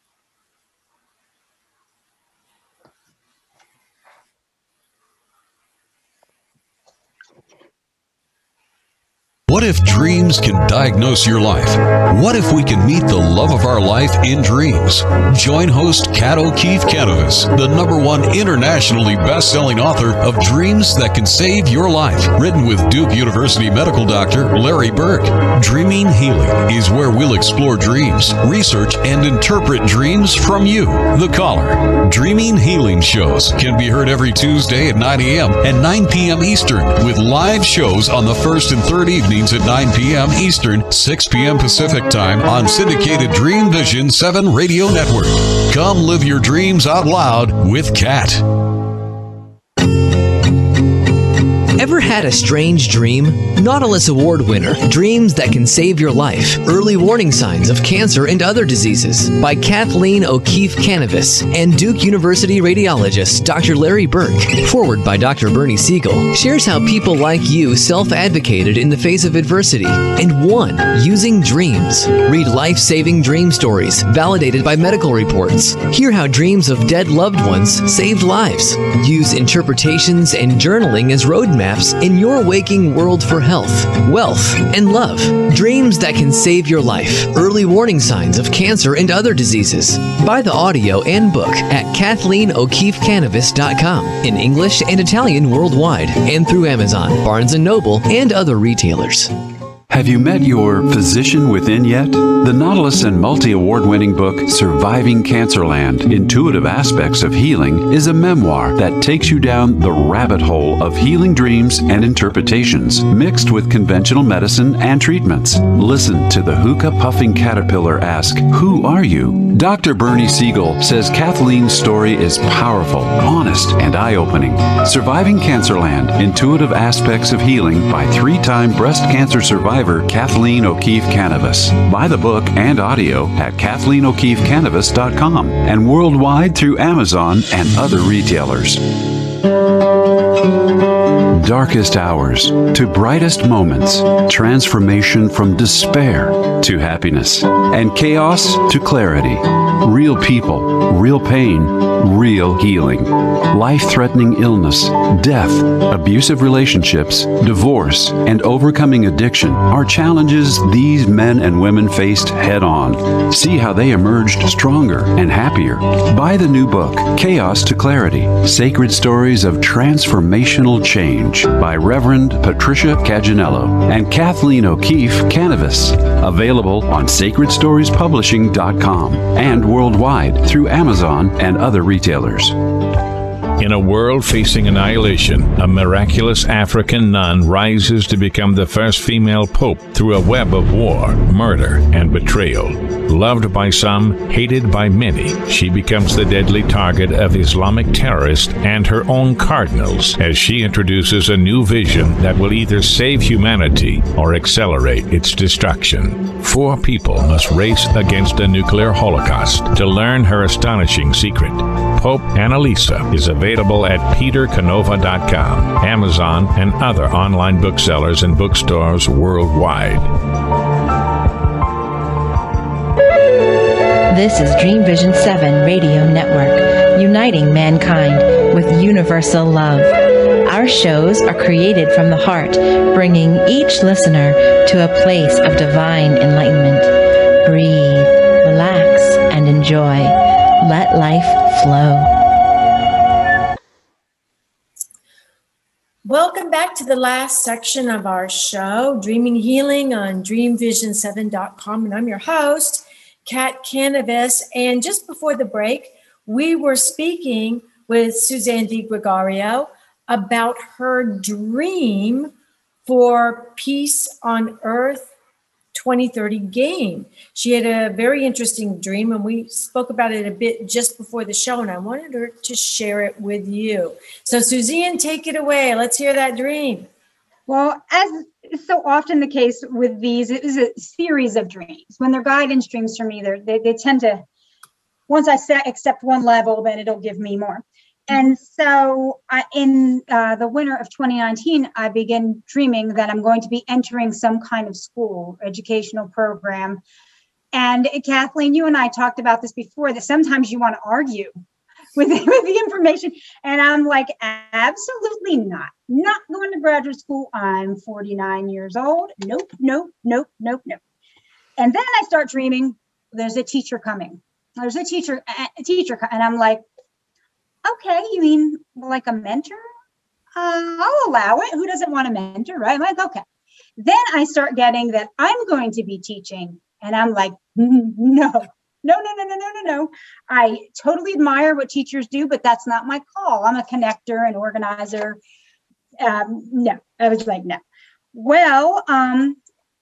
What if dreams can diagnose your life? What if we can meet the love of our life in dreams? Join host Kat O'Keefe Cannabis, the number one internationally best-selling author of Dreams That Can Save Your Life, written with Duke University medical doctor Larry Burke. Dreaming Healing is where we'll explore dreams, research, and interpret dreams from you, the caller. Dreaming Healing shows can be heard every Tuesday at nine a.m. and nine p.m. Eastern, with live shows on the first and third evenings at nine p.m. Eastern, six p.m. Pacific Time on syndicated Dream Vision seven Radio Network. Come live your dreams out loud with Kat. Ever had a strange dream? Nautilus Award winner, Dreams That Can Save Your Life, Early Warning Signs of Cancer and Other Diseases by Kathleen O'Keefe Cannabis and Duke University radiologist Doctor Larry Burke. Forward by Doctor Bernie Siegel, shares how people like you self-advocated in the face of adversity and won using dreams. Read life-saving dream stories validated by medical reports. Hear how dreams of dead loved ones saved lives. Use interpretations and journaling as roadmaps in your waking world for health, wealth, and love. Dreams That Can Save Your Life. Early Warning Signs of Cancer and Other Diseases. Buy the audio and book at Kathleen O'Keefe Cannabis dot com in English and Italian worldwide and through Amazon, Barnes and Noble, and other retailers. Have you met your physician within yet? The Nautilus and multi-award winning book, Surviving Cancerland, Intuitive Aspects of Healing, is a memoir that takes you down the rabbit hole of healing dreams and interpretations, mixed with conventional medicine and treatments. Listen to the hookah-puffing caterpillar ask, "Who are you?" Doctor Bernie Siegel says Kathleen's story is powerful, honest, and eye-opening. Surviving Cancerland, Intuitive Aspects of Healing by three-time breast cancer survivor Kathleen O'Keefe Kanavos. Buy the book and audio at kathleen o'keefe kanavos dot com and worldwide through Amazon and other retailers. Darkest hours to brightest moments, transformation from despair to happiness, and chaos to clarity. Real people, real pain, real healing. Life-threatening illness, death, abusive relationships, divorce, and overcoming addiction are challenges these men and women faced head-on. See how they emerged stronger and happier. Buy the new book, Chaos to Clarity, Sacred Stories of Transformational Change by Reverend Patricia Caginello and Kathleen O'Keefe Kanavos. Available on sacred stories publishing dot com and worldwide through Amazon and other retailers. In a world facing annihilation, a miraculous African nun rises to become the first female pope through a web of war, murder, and betrayal. Loved by some, hated by many, she becomes the deadly target of Islamic terrorists and her own cardinals as she introduces a new vision that will either save humanity or accelerate its destruction. Four people must race against a nuclear holocaust to learn her astonishing secret. Pope Annalisa is available at peter canova dot com, Amazon, and other online booksellers and bookstores worldwide. This is Dream Vision seven Radio Network, uniting mankind with universal love. Our shows are created from the heart, bringing each listener to a place of divine enlightenment. Breathe, relax, and enjoy. Let life flow. Welcome back to the last section of our show, Dreaming Healing on dream vision seven dot com. And I'm your host, Kat Kanavos. And just before the break, we were speaking with Suzanne DiGregorio about her dream for Peace on Earth twenty thirty game. She had a very interesting dream, and we spoke about it a bit just before the show, and I wanted her to share it with you. So Suzanne, take it away. Let's hear that dream. Well, as is so often the case with these, it is a series of dreams. When they're guidance dreams for me, they they tend to, once I set, accept one level, then it'll give me more. And so I, in uh, the winter of twenty nineteen, I began dreaming that I'm going to be entering some kind of school, educational program. And Kathleen, you and I talked about this before, that sometimes you want to argue with, with the information. And I'm like, absolutely not. Not going to graduate school. I'm forty-nine years old. Nope, nope, nope, nope, nope. And then I start dreaming, there's a teacher coming. There's a teacher, a teacher, and I'm like, okay, you mean like a mentor? Uh, I'll allow it. Who doesn't want a mentor, right? I'm like, okay. Then I start getting that I'm going to be teaching. And I'm like, no, no, no, no, no, no, no, no. I totally admire what teachers do, but that's not my call. I'm a connector, an organizer. Um, no, I was like, no. Well, um,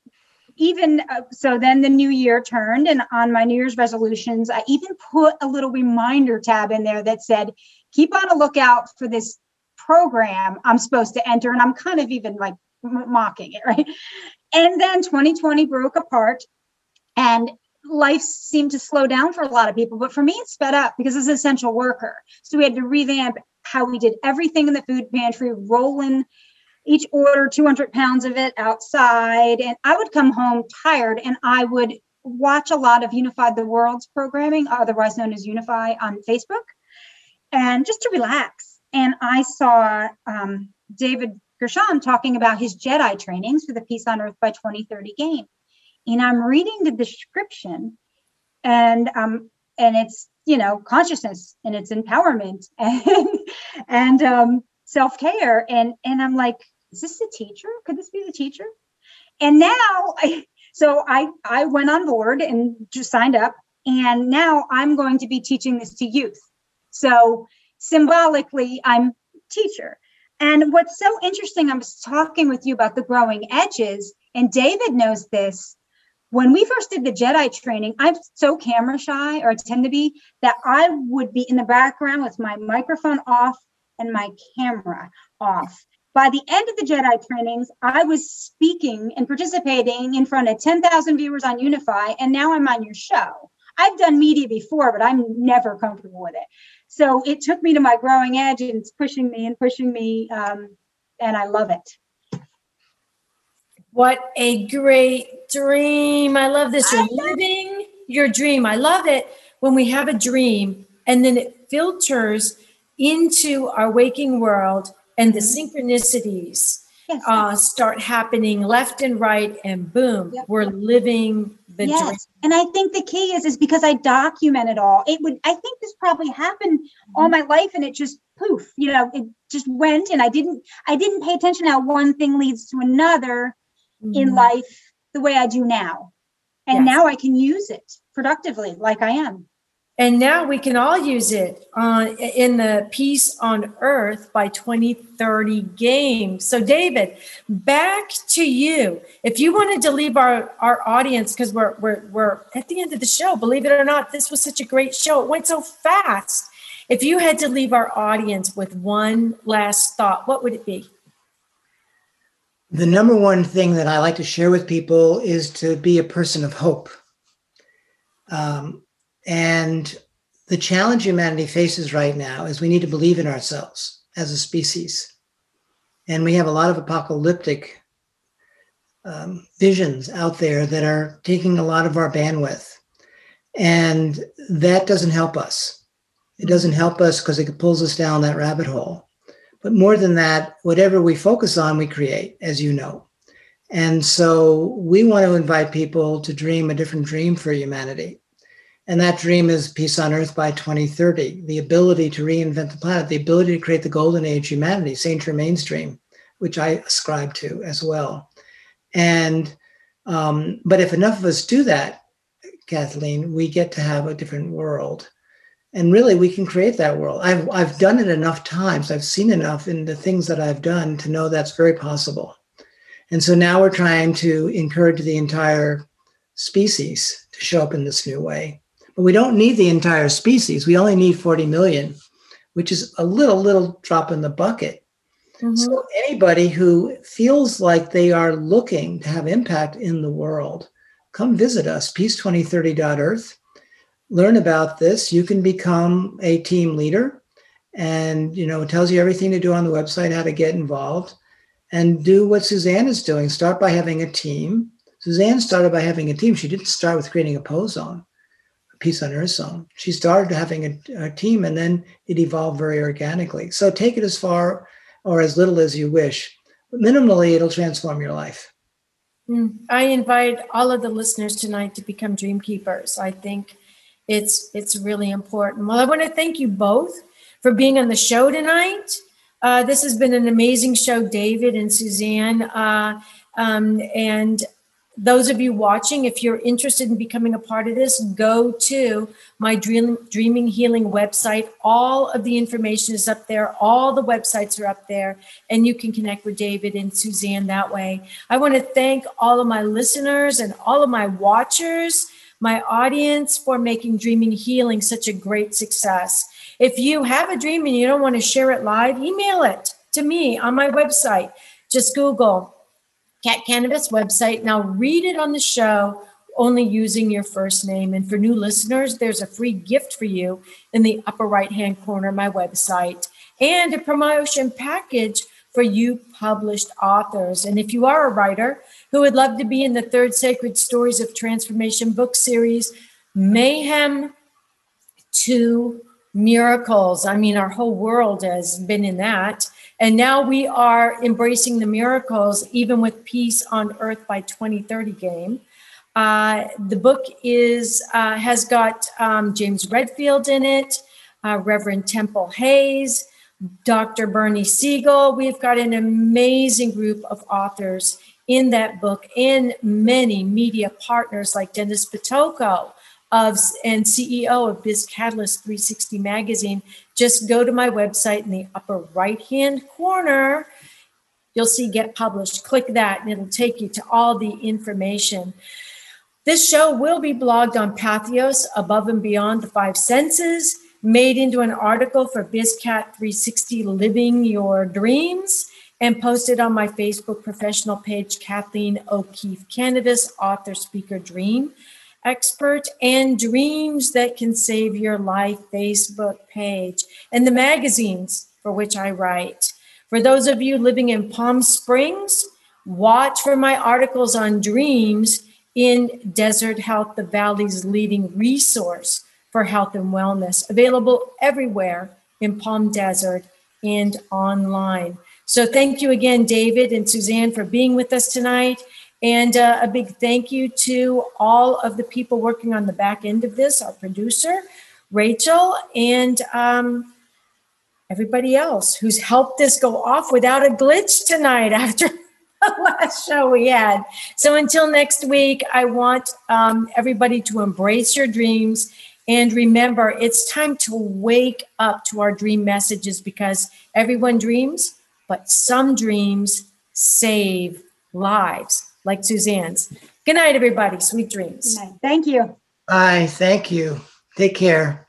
even uh, so then the new year turned, and on my New Year's resolutions, I even put a little reminder tab in there that said, keep on a lookout for this program I'm supposed to enter. And I'm kind of even like m- mocking it, right? And then twenty twenty broke apart, and life seemed to slow down for a lot of people. But for me, it sped up because as an essential worker. So we had to revamp how we did everything in the food pantry, rolling each order two hundred pounds of it outside. And I would come home tired, and I would watch a lot of Unified the World's programming, otherwise known as Unify, on Facebook, and just to relax. And I saw um, David Gershon talking about his Jedi trainings for the Peace on Earth by twenty thirty game. And I'm reading the description, and um, and it's, you know, consciousness, and it's empowerment, and and um, self-care. And, and I'm like, is this the teacher? Could this be the teacher? And now, I, so I, I went on board and just signed up. And now I'm going to be teaching this to youth. So symbolically, I'm teacher. And what's so interesting, I was talking with you about the growing edges, and David knows this. When we first did the Jedi training, I'm so camera shy, or tend to be, that I would be in the background with my microphone off and my camera off. By the end of the Jedi trainings, I was speaking and participating in front of ten thousand viewers on Unify, and now I'm on your show. I've done media before, but I'm never comfortable with it. So it took me to my growing edge, and it's pushing me and pushing me, um, and I love it. What a great dream. I love this. You're living your dream. I love it when we have a dream and then it filters into our waking world and the synchronicities Yes. uh, start happening left and right, and boom, Yep. we're living the Yes. dream. And I think the key is, is because I document it all. It would, I think this probably happened all my life, and it just poof, you know, it just went, and I didn't, I didn't pay attention how one thing leads to another in Mhm. life the way I do now. And Yes. now I can use it productively like I am. And now we can all use it on in the Peace on Earth by twenty thirty game. So David, back to you. If you wanted to leave our, our audience, because we're, we're, we're at the end of the show, believe it or not, this was such a great show. It went so fast. If you had to leave our audience with one last thought, what would it be? The number one thing that I like to share with people is to be a person of hope. Um, and the challenge humanity faces right now is we need to believe in ourselves as a species. And we have a lot of apocalyptic um, visions out there that are taking a lot of our bandwidth. And that doesn't help us. It doesn't help us because it pulls us down that rabbit hole. But more than that, whatever we focus on, we create, as you know. And so we want to invite people to dream a different dream for humanity. And that dream is peace on earth by twenty thirty, the ability to reinvent the planet, the ability to create the golden age humanity, Saint Germain's dream, which I ascribe to as well. And, um, but if enough of us do that, Kathleen, we get to have a different world. And really, we can create that world. I've, I've done it enough times. I've seen enough in the things that I've done to know that's very possible. And so now we're trying to encourage the entire species to show up in this new way. But we don't need the entire species. We only need forty million, which is a little, little drop in the bucket. Mm-hmm. So anybody who feels like they are looking to have impact in the world, come visit us, peace twenty thirty dot earth. Learn about this. You can become a team leader, and you know, it tells you everything to do on the website, how to get involved, and do what Suzanne is doing. Start by having a team. Suzanne started by having a team. She didn't start with creating a pose zone, a Peace on Earth zone. She started having a, a team, and then it evolved very organically. So take it as far or as little as you wish. But minimally, it'll transform your life. I invite all of the listeners tonight to become dream keepers. I think It's it's really important. Well, I want to thank you both for being on the show tonight. Uh, this has been an amazing show, David and Suzanne. Uh, um, and those of you watching, if you're interested in becoming a part of this, go to my Dream, Dreaming Healing website. All of the information is up there. All the websites are up there, and you can connect with David and Suzanne that way. I want to thank all of my listeners and all of my watchers, my audience, for making Dreaming Healing such a great success. If you have a dream and you don't want to share it live, email it to me on my website. Just Google Kat Cannabis website. Now read it on the show only using your first name. And for new listeners, there's a free gift for you in the upper right-hand corner of my website, and a promotion package for you published authors. And if you are a writer who would love to be in the third Sacred Stories of Transformation book series, Mayhem to Miracles. I mean, our whole world has been in that. And now we are embracing the miracles, even with Peace on Earth by twenty thirty game. Uh, the book is uh, has got um, James Redfield in it, uh, Reverend Temple Hayes, Doctor Bernie Siegel. We've got an amazing group of authors in that book, and many media partners like Dennis Pitoko of and C E O of Biz Catalyst three sixty Magazine. Just go to my website in the upper right-hand corner. You'll see Get Published. Click that, and it'll take you to all the information. This show will be blogged on Patheos, Above and Beyond the Five Senses, made into an article for BizCat three sixty, Living Your Dreams, and posted on my Facebook professional page, Kathleen O'Keefe Canavas, author, speaker, dream expert, and Dreams That Can Save Your Life Facebook page, and the magazines for which I write. For those of you living in Palm Springs, watch for my articles on dreams in Desert Health, the Valley's leading resource for health and wellness, available everywhere in Palm Desert and online. So thank you again, David and Suzanne, for being with us tonight. And uh, a big thank you to all of the people working on the back end of this, our producer, Rachel, and um, everybody else who's helped this go off without a glitch tonight after the last show we had. So until next week, I want um, everybody to embrace your dreams. And remember, it's time to wake up to our dream messages, because everyone dreams, but some dreams save lives, like Suzanne's. Good night, everybody. Sweet dreams. Good night. Thank you. Bye. Thank you. Take care.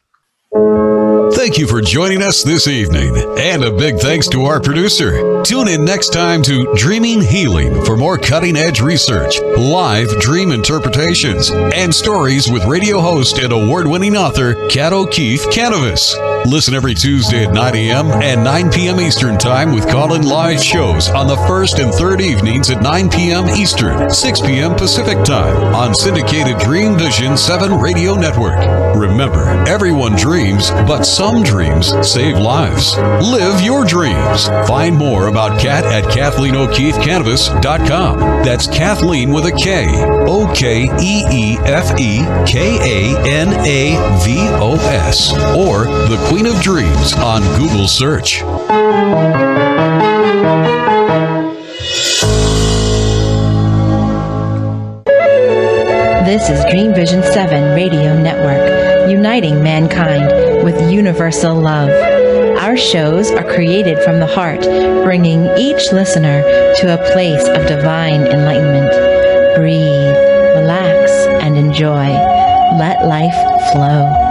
Thank you for joining us this evening, and a big thanks to our producer. Tune in next time to Dreaming Healing for more cutting-edge research, live dream interpretations, and stories with radio host and award-winning author Kat O'Keefe Canavas. Listen every Tuesday at nine a.m. and nine p.m. Eastern Time with call-in live shows on the first and third evenings at nine p.m. Eastern, six p.m. Pacific Time on syndicated Dream Vision seven Radio Network. Remember, everyone dreams, but some dreams save lives. Live your dreams. Find more about Kat at Kathleen O'Keefe Canavas dot com. That's Kathleen with a K. O K E E F E K A N A V O S. Or The Queen of Dreams on Google search. This is Dream Vision seven Radio Network, uniting mankind with universal love. Our shows are created from the heart, bringing each listener to a place of divine enlightenment. Breathe, relax, and enjoy. Let life flow.